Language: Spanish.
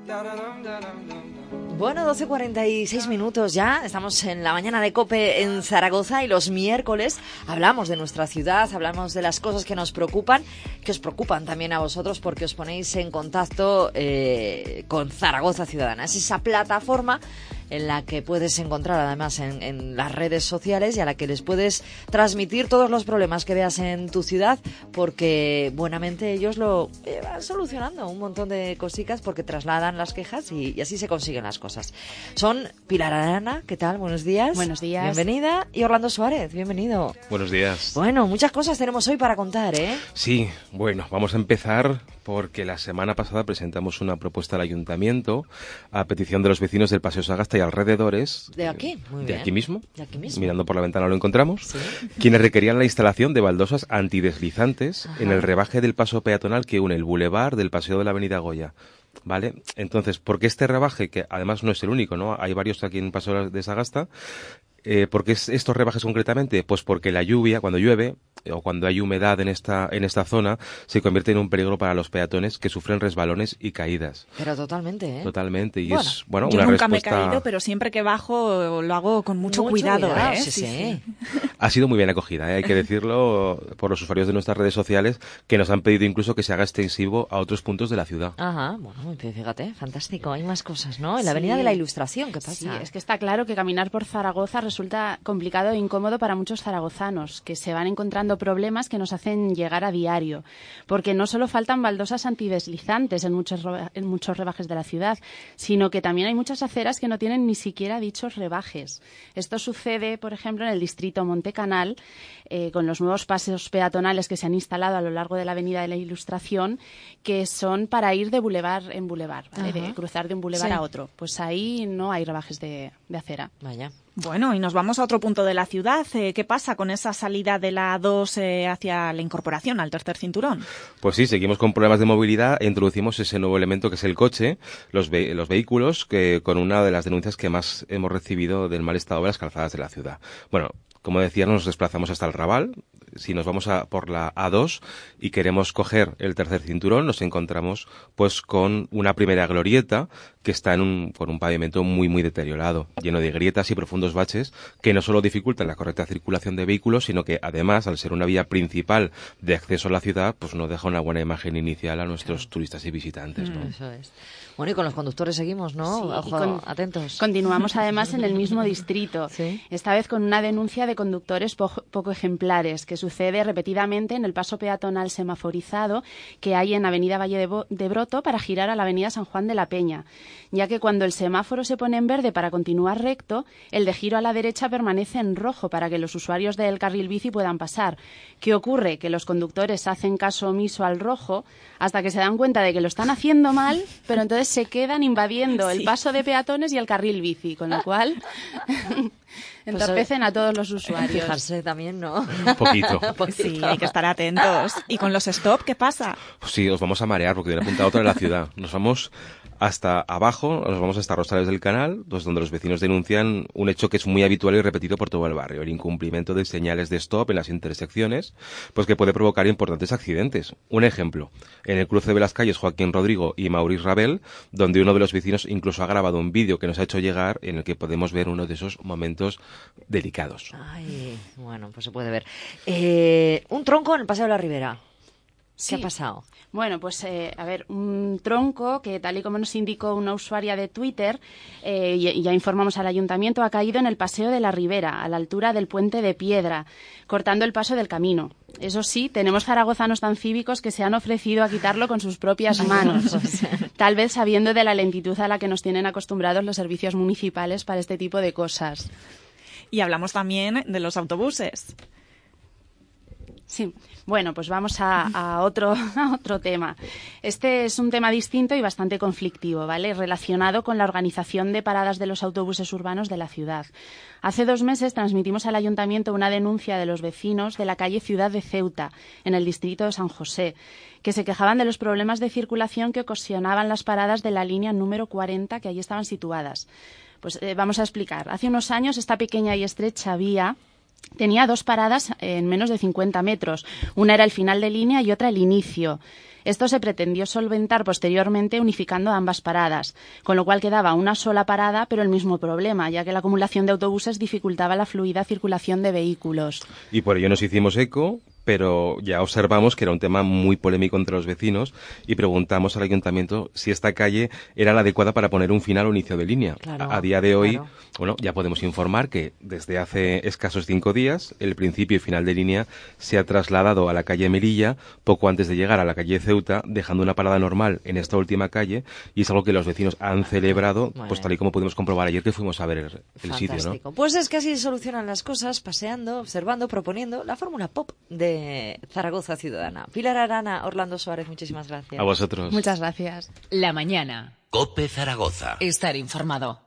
Bueno, 12:46 minutos ya, estamos en la mañana de COPE en Zaragoza y los miércoles hablamos de nuestra ciudad, hablamos de las cosas que nos preocupan, que os preocupan también a vosotros porque os ponéis en contacto con Zaragoza Ciudadana. Es esa plataforma en la que puedes encontrar además en las redes sociales y a la que les puedes transmitir todos los problemas que veas en tu ciudad, porque buenamente ellos lo van solucionando un montón de cositas porque trasladan las quejas y así se consiguen las cosas. Son Pilar Arana, ¿qué tal? Buenos días. Buenos días. Bienvenida. Y Orlando Suárez, bienvenido. Buenos días. Bueno, muchas cosas tenemos hoy para contar, ¿eh? Sí, bueno, vamos a empezar porque la semana pasada presentamos una propuesta al Ayuntamiento a petición de los vecinos del Paseo Sagasta y alrededores. De aquí, muy bien. De aquí mismo. De aquí mismo. Mirando por la ventana lo encontramos. Sí. Quienes requerían la instalación de baldosas antideslizantes Ajá. en el rebaje del paso peatonal que une el bulevar del Paseo de la Avenida Goya. ¿Vale? Entonces, ¿por qué este rebaje, que además no es el único, ¿no? Hay varios aquí en Paseo de Sagasta? ¿Por qué estos rebajes concretamente? Pues porque la lluvia, cuando llueve o cuando hay humedad en esta zona, se convierte en un peligro para los peatones que sufren resbalones y caídas. Pero totalmente, ¿eh? Totalmente. Y Bueno, es, bueno, Yo una nunca me he respuesta... caído, pero siempre que bajo lo hago con mucho cuidado, ¿eh? Sí. Ha sido muy bien acogida, hay que decirlo, por los usuarios de nuestras redes sociales, que nos han pedido incluso que se haga extensivo a otros puntos de la ciudad. Ajá, bueno, fíjate, fantástico. Hay más cosas, ¿no? En la Sí. Avenida de la Ilustración, ¿qué pasa? Sí, es que está claro que caminar por Zaragoza resulta complicado e incómodo para muchos zaragozanos, que se van encontrando problemas que nos hacen llegar a diario. Porque no solo faltan baldosas antideslizantes en muchos rebajes de la ciudad, sino que también hay muchas aceras que no tienen ni siquiera dichos rebajes. Esto sucede, por ejemplo, en el distrito Montecanal, con los nuevos paseos peatonales que se han instalado a lo largo de la Avenida de la Ilustración, que son para ir de bulevar en bulevar, ¿vale? De cruzar de un bulevar a otro. Pues ahí no hay rebajes de acera. Vaya. Bueno, y nos vamos a otro punto de la ciudad. ¿Qué pasa con esa salida de la A2 hacia la incorporación al tercer cinturón? Pues sí, seguimos con problemas de movilidad e introducimos ese nuevo elemento que es el coche, los vehículos, que con una de las denuncias que más hemos recibido del mal estado de las calzadas de la ciudad. Bueno, como decía, nos desplazamos hasta el Raval. Si nos vamos por la A2 y queremos coger el tercer cinturón, nos encontramos pues con una primera glorieta que está con un pavimento muy, muy deteriorado, lleno de grietas y profundos baches que no solo dificultan la correcta circulación de vehículos, sino que además, al ser una vía principal de acceso a la ciudad, pues no deja una buena imagen inicial a nuestros turistas y visitantes, ¿no? Eso es. Bueno, y con los conductores seguimos, ¿no? Sí, Ojo, atentos. Continuamos además en el mismo distrito, Sí. esta vez con una denuncia de conductores poco ejemplares, que sucede repetidamente en el paso peatonal semaforizado que hay en Avenida Valle de Broto para girar a la Avenida San Juan de la Peña, ya que cuando el semáforo se pone en verde para continuar recto, el de giro a la derecha permanece en rojo para que los usuarios del carril bici puedan pasar. ¿Qué ocurre? Que los conductores hacen caso omiso al rojo hasta que se dan cuenta de que lo están haciendo mal, pero entonces se quedan invadiendo el paso de peatones y el carril bici, con lo cual entorpecen a todos los usuarios. Fijarse también, ¿no? Un poquito. Sí, hay que estar atentos. ¿Y con los stop qué pasa? Pues sí, os vamos a marear porque de una punta a otra de la ciudad. Nos vamos hasta abajo, nos vamos hasta Rosales del Canal, pues donde los vecinos denuncian un hecho que es muy habitual y repetido por todo el barrio, el incumplimiento de señales de stop en las intersecciones, pues que puede provocar importantes accidentes. Un ejemplo, en el cruce de las calles Joaquín Rodrigo y Maurice Ravel, donde uno de los vecinos incluso ha grabado un vídeo que nos ha hecho llegar en el que podemos ver uno de esos momentos delicados. Ay, bueno, pues se puede ver. Un tronco en el Paseo de la Ribera. ¿Qué ha pasado? Bueno, pues a ver, un tronco que tal y como nos indicó una usuaria de Twitter, y ya informamos al ayuntamiento, ha caído en el Paseo de la Ribera, a la altura del Puente de Piedra, cortando el paso del camino. Eso sí, tenemos zaragozanos tan cívicos que se han ofrecido a quitarlo con sus propias manos, tal vez sabiendo de la lentitud a la que nos tienen acostumbrados los servicios municipales para este tipo de cosas. Y hablamos también de los autobuses. Sí, bueno, pues vamos a otro tema. Este es un tema distinto y bastante conflictivo, ¿vale? Relacionado con la organización de paradas de los autobuses urbanos de la ciudad. Hace 2 meses transmitimos al ayuntamiento una denuncia de los vecinos de la calle Ciudad de Ceuta, en el distrito de San José, que se quejaban de los problemas de circulación que ocasionaban las paradas de la línea número 40 que allí estaban situadas. Pues vamos a explicar. Hace unos años esta pequeña y estrecha vía tenía 2 paradas en menos de 50 metros. Una era el final de línea y otra el inicio. Esto se pretendió solventar posteriormente unificando ambas paradas, con lo cual quedaba una sola parada, pero el mismo problema, ya que la acumulación de autobuses dificultaba la fluida circulación de vehículos. Y por ello nos hicimos eco, pero ya observamos que era un tema muy polémico entre los vecinos y preguntamos al ayuntamiento si esta calle era la adecuada para poner un final o inicio de línea. Claro, a día de hoy, claro. bueno, ya podemos informar que desde hace escasos 5 días el principio y final de línea se ha trasladado a la calle Melilla poco antes de llegar a la calle Ceuta, dejando una parada normal en esta última calle, y es algo que los vecinos han celebrado, pues tal y como pudimos comprobar ayer que fuimos a ver el sitio, ¿no? Pues es que así se solucionan las cosas, paseando, observando, proponiendo la fórmula pop de Zaragoza Ciudadana. Pilar Arana, Orlando Suárez, muchísimas gracias. A vosotros. Muchas gracias. La mañana. COPE Zaragoza. Estar informado.